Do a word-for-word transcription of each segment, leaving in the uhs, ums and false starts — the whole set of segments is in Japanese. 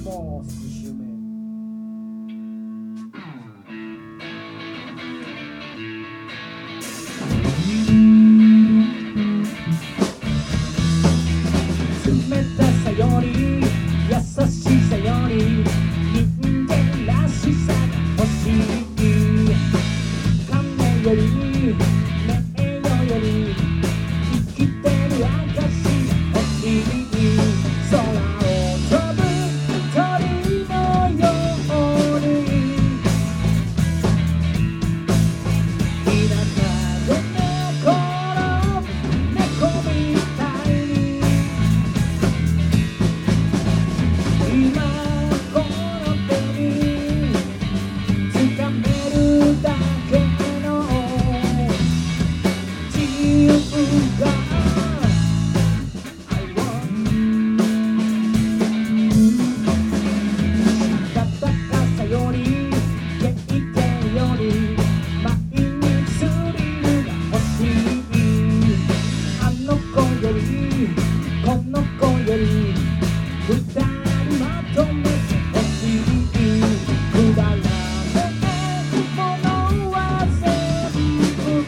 もう少し目冷たさより優しさより人間らしさが欲しい金より名誉より生きてる証が欲しい空を飛ぶ鳥のように田舎で寝転ぶ猫みたいに今この手に掴めるだけの自由が I want したたかさより経験より毎日スリルが欲しいあの子よりこの子より二人まとめて欲しいくだらないものは全部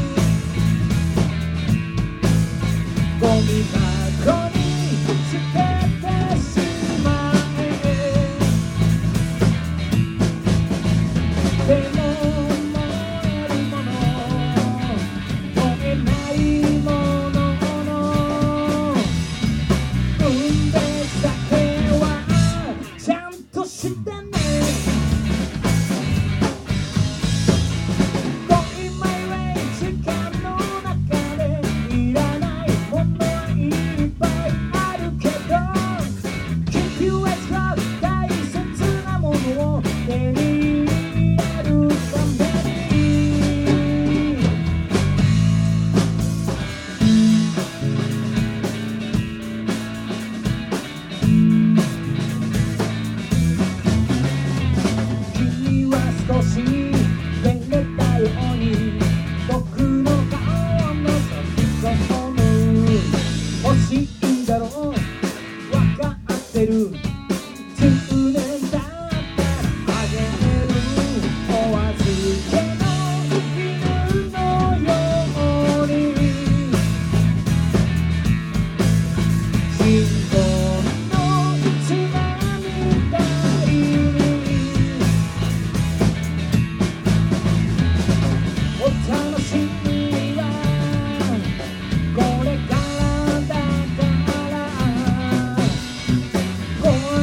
ゴミ箱に捨ててしまえでも燃えるもの燃えないものの運命だけはちゃんとしてね Going my way 時間の中でいらないものはいっぱいあるけど Keep you as close 大切なものを手に入れるために君は少し照れたように僕の顔を覗き込む欲しいんだろう分かってるじゅうねんだったらあげるお預けの犬のように信号の砂みたいにお楽しみはこれからだからこ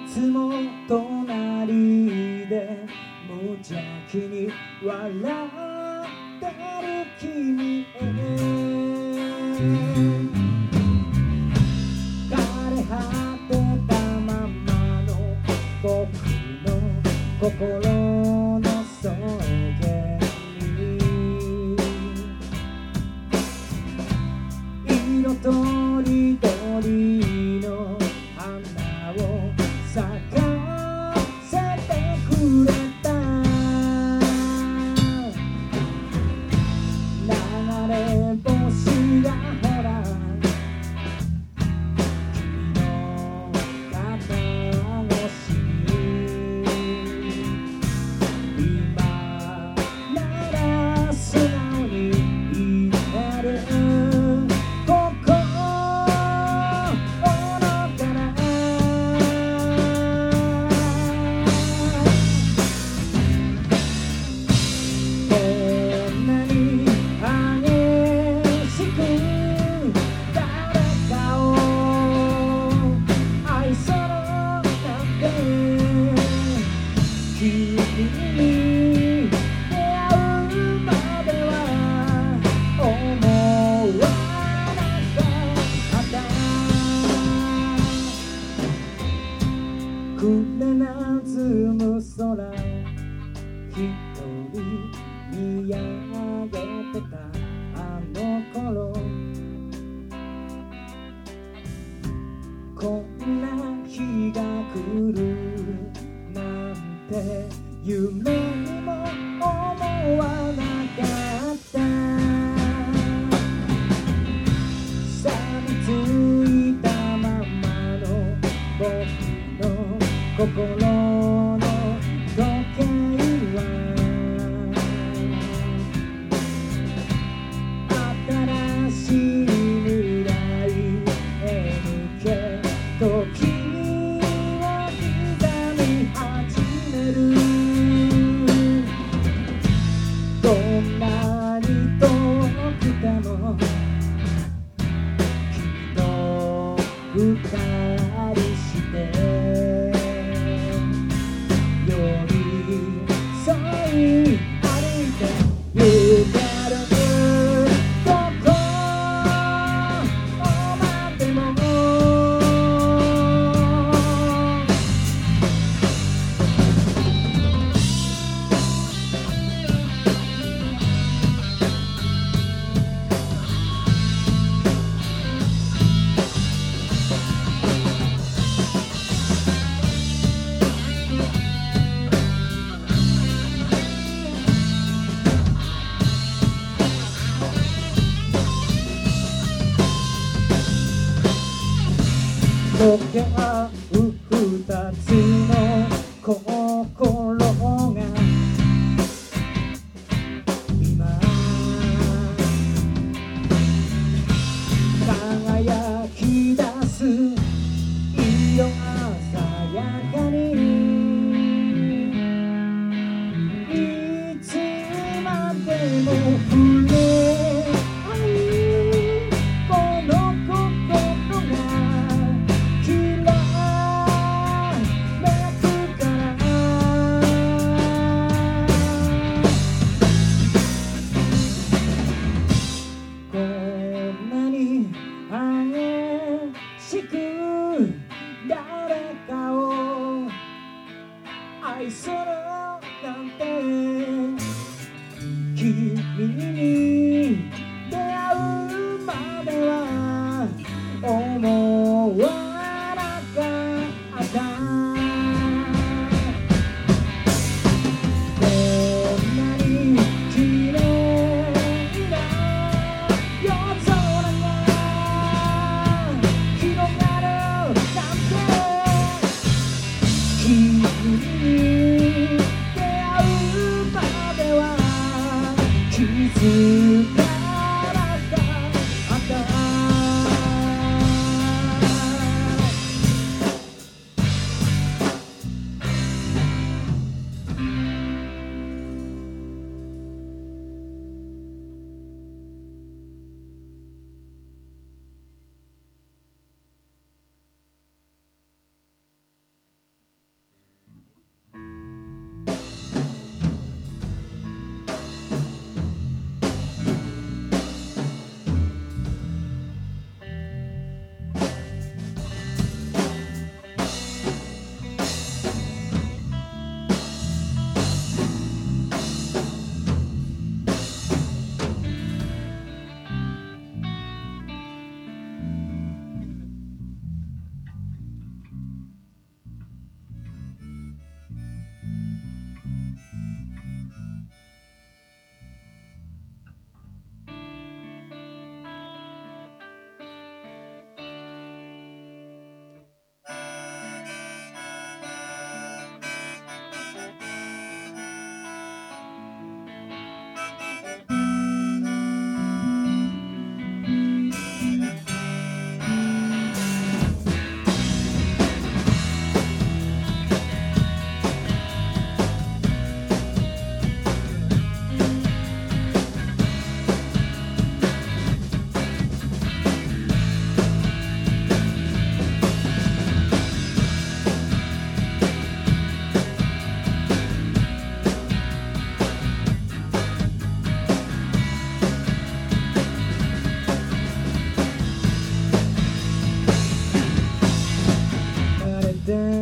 つも隣で無邪気に笑ってる君へ枯れ果てたままの僕の心の草原に色とりどりの花を咲かせてくれた流れ星がほら君の肩越しに今なら素直に言えるくれなずむ空一人見上げてたあの頃こんな日が来るなんて夢にも思わなかった錆びついたままの僕の心の時計は新しい未来へ向け時を刻み始めるどんなに遠くても君と二人して溶け合う二つの心が今輝き出す色鮮やかにいつまでも触れ合うこの心が誰かを愛するなんて君に出会うまでは思わなかったこんなに綺麗な夜空が広がる君に出会うまでは気づかなかった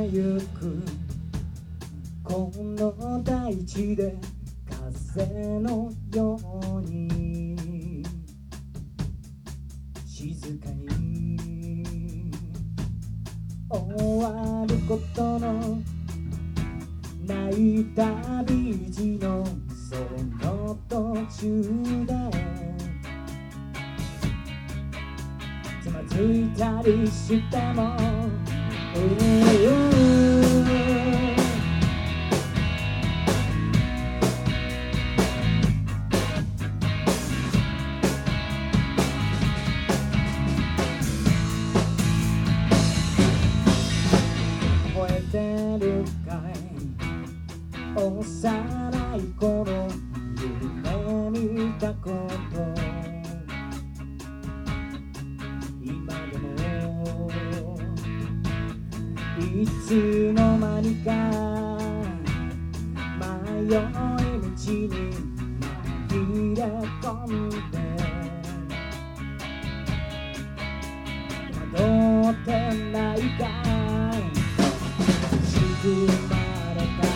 ゆくこの大地で風のように静かに終わることのない旅路のその途中でつまずいたりしても、覚えてるかい幼い頃夢見たこと、今でもいつの間にか迷い道に紛れ込んで惑ってないか仕組まれた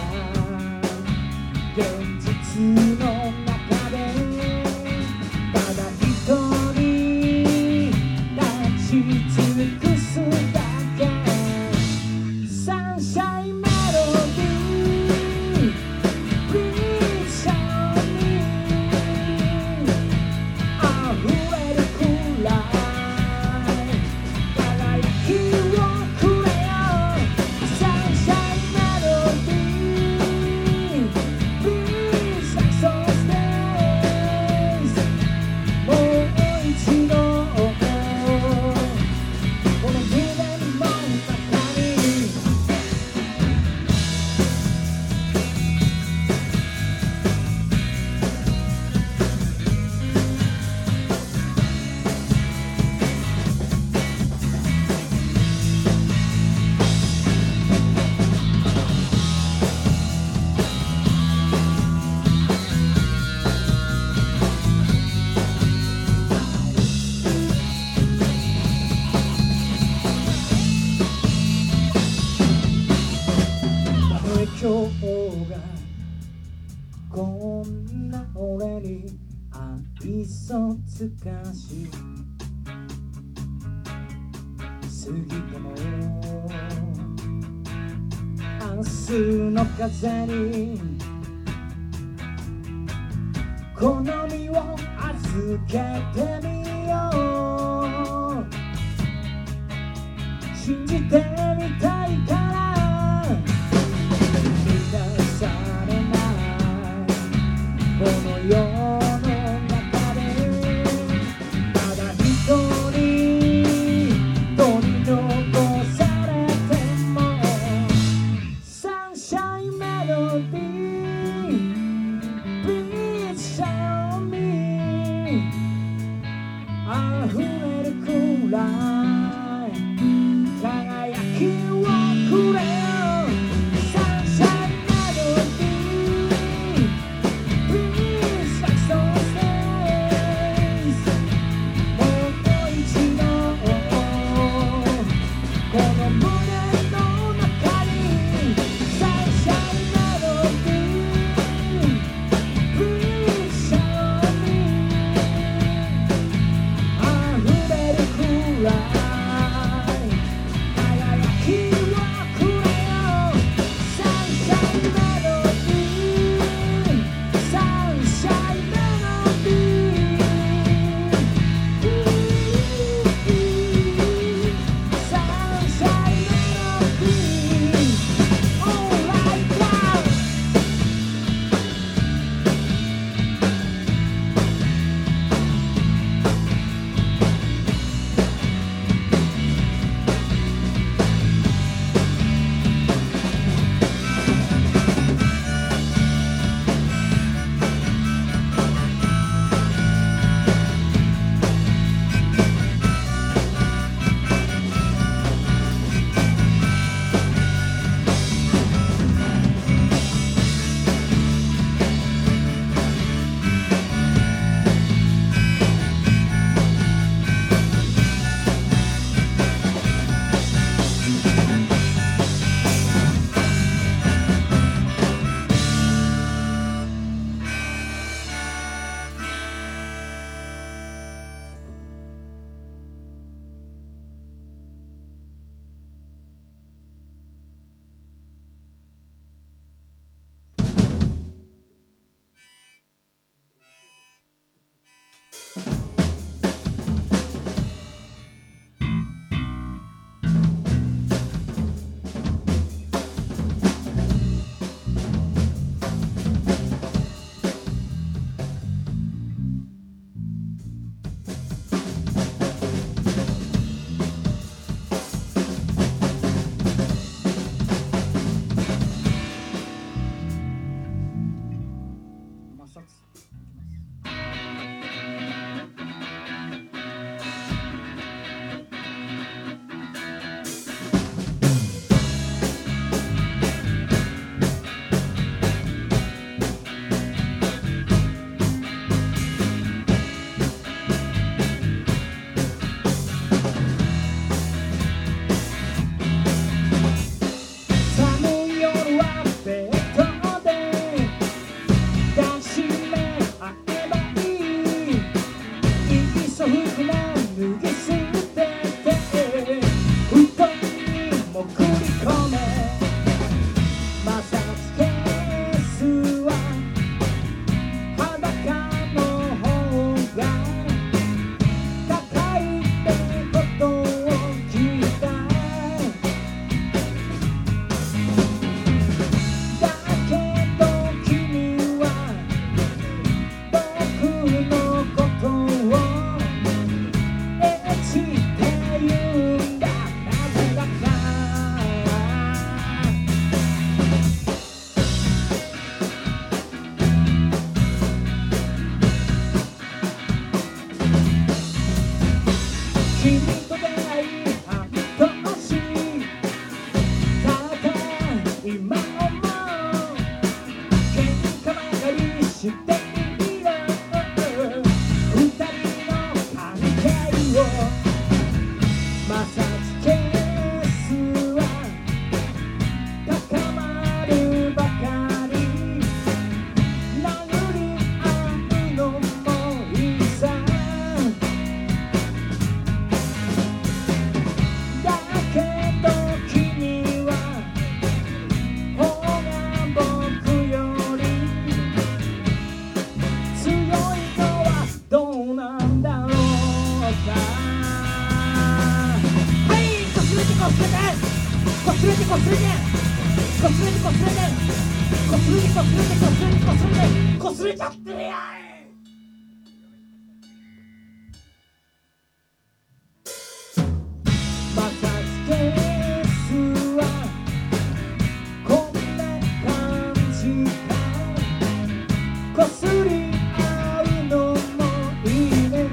現実の中でただ一人立ち尽くすだけサンシャインメロディー Please show me 溢れるくらい輝きをくれよサンシャインメロディー Please like so stays もう一度この夢の中に今日がこんな俺に愛想つかし過ぎても明日の風に好みを預けてみよう信じてみたいからこの世の中でただ一人取り残されてもサンシャインメロディー Please show me 溢れるくらい輝きすれてこすれてこすれてこすれてこすれてこすれてこすれてこすれてこすれちゃってるやん。またケースはこんな感じか。こすり合うのもいいね。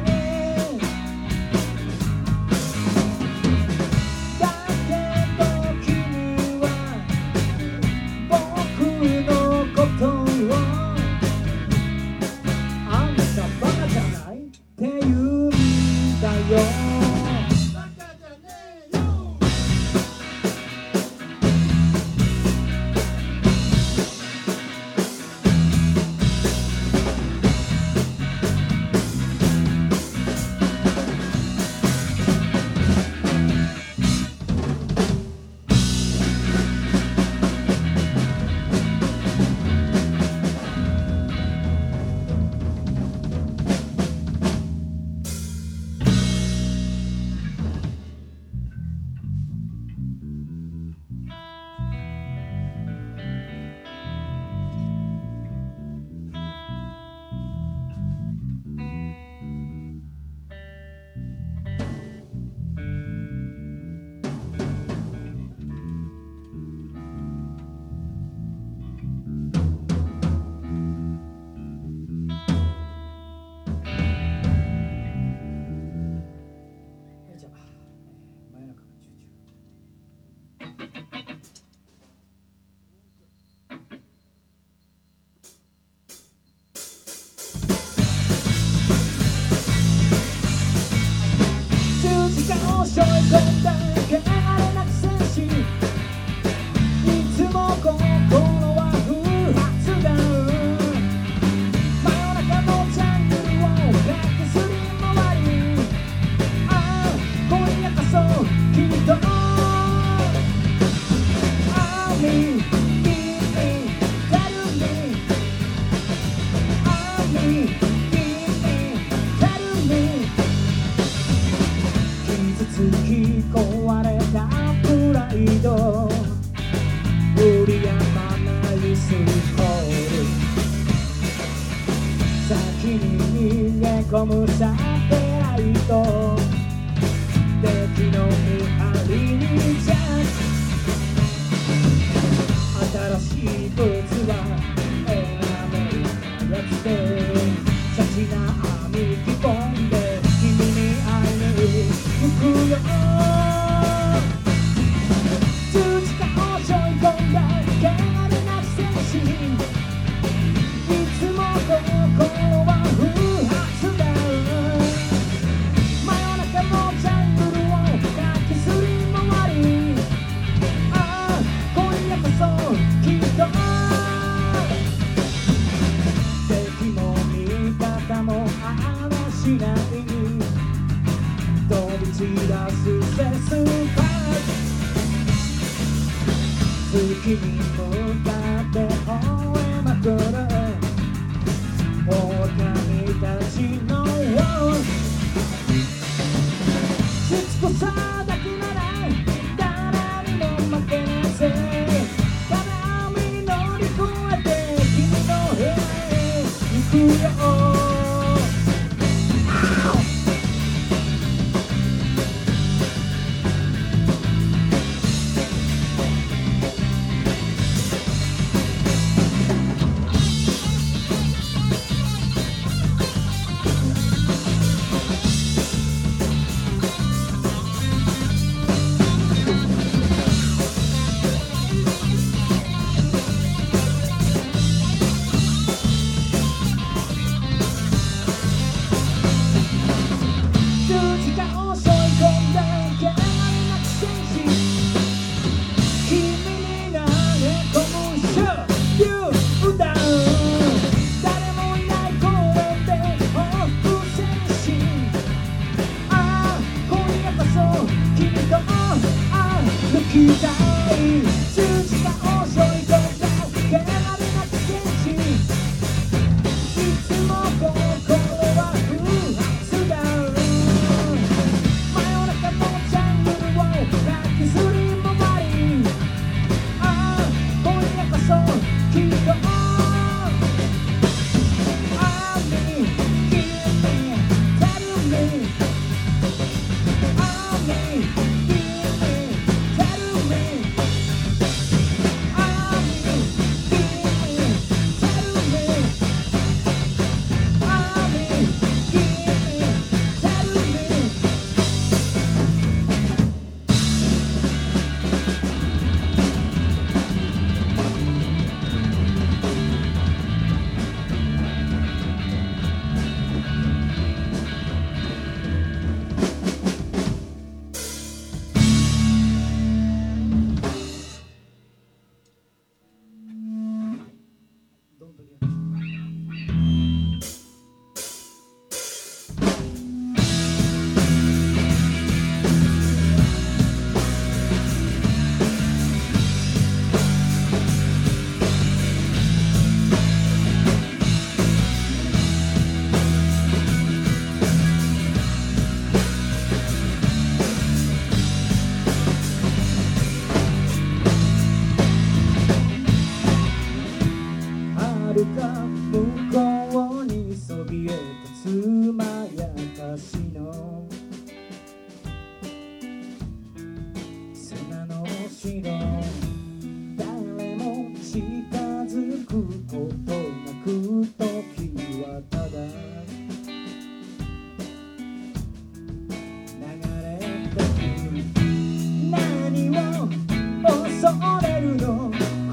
だけど君は僕のことをあんたバカじゃないって言うんだよ。時間を背負い込んだ汚れなく戦士、いつも心は不発だ。真夜中のジャングルを駆けずり回り、ああ今夜こそきっとArmy Give me Tell me Army Give me Tell me傷つき壊れたプライド振りやまないスコール、先に逃げ込むサテライト、敵の見張りにジャンプ、新しいブーツは選べるやつでシャチな網着込んで君に会いに行くよ。十字架を背負い込んだ汚れなき戦士、いつも心は不発だ。真夜中のジャングルを駆けずり回り、ああ今夜こそきっと敵も味方もあらしない、飛び散らすセスパー月に向かって吠えまくる狼たちのしつこさだけなら誰にも負けないぜ。金網乗り越えて君の部屋へ行くよ。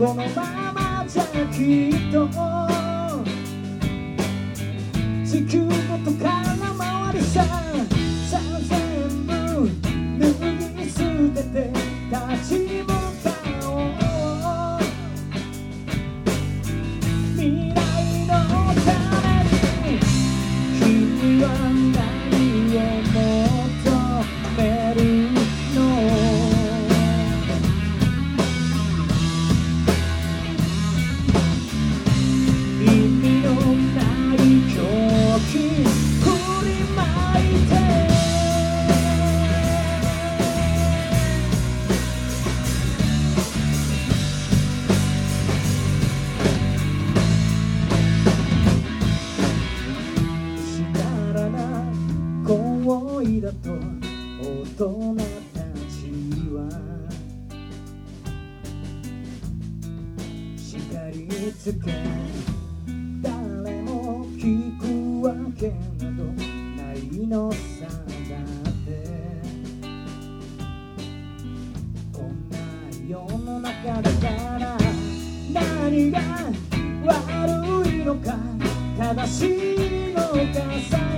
このままじゃきっと地球ごと空回りさ、さあ全部脱ぎ捨てて立ち向かおう。未来のために君は何を求めるの？意味のない狂気振りまいてしならな行為だと大人たちは叱りつけ、誰も聞くわけなどないのさ。だってこんな世の中だから何が悪いのか正しいのかさ